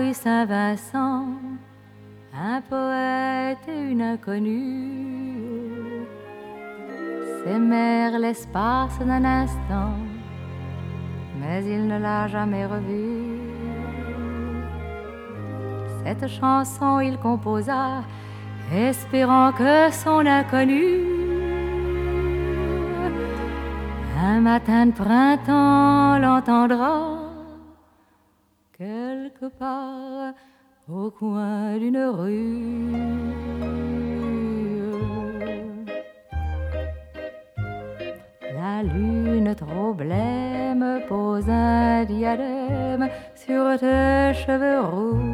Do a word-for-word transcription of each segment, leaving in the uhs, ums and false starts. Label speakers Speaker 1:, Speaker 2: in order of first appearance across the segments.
Speaker 1: rue Saint-Vincent, un poète et une inconnue s'aimèrent l'espace d'un instant, mais il ne l'a jamais revue. Cette chanson il composa, espérant que son inconnu, un matin de printemps, l'entendra quelque part au coin d'une rue. La lune trop blême pose un diadème sur tes cheveux roux.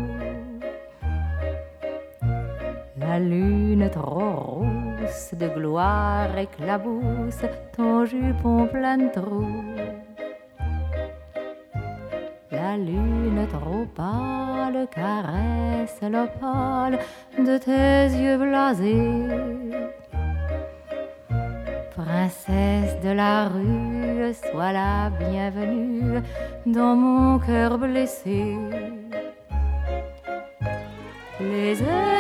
Speaker 1: La lune trop rousse de gloire éclabousse ton jupon plein de trous. La lune trop pâle caresse l'opale de tes yeux blasés. Princesse de la rue, sois la bienvenue dans mon cœur blessé. Les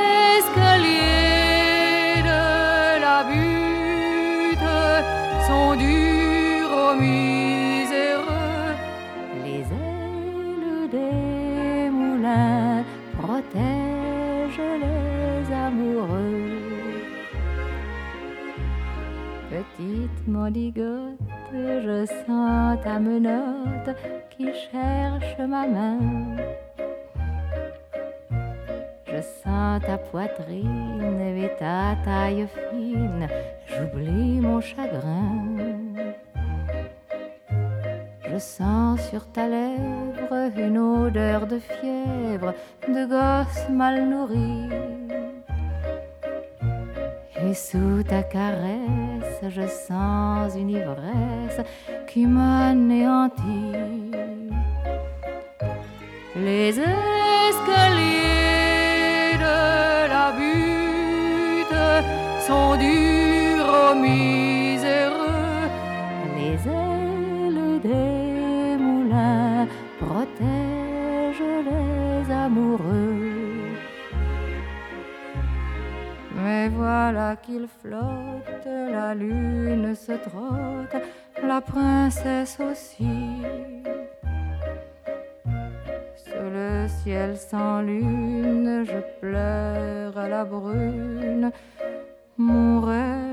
Speaker 1: escaliers de la butte sont durs aux miséreux. Les ailes des moulins protègent les amoureux. Petite mendigote, je sens ta menotte qui cherche ma main. Je sens ta poitrine et ta taille fine, j'oublie mon chagrin. Je sens sur ta lèvre une odeur de fièvre, de gosse mal nourri. Et sous ta caresse, je sens une ivresse qui m'anéantit. Les escaliers de la butte sont durs aux miséreux. Les ailes des moulins protègent les amoureux. Mais voilà qu'il flotte, la lune se trotte, la princesse aussi. Sous le ciel sans lune, je pleure à la brune, mon rêve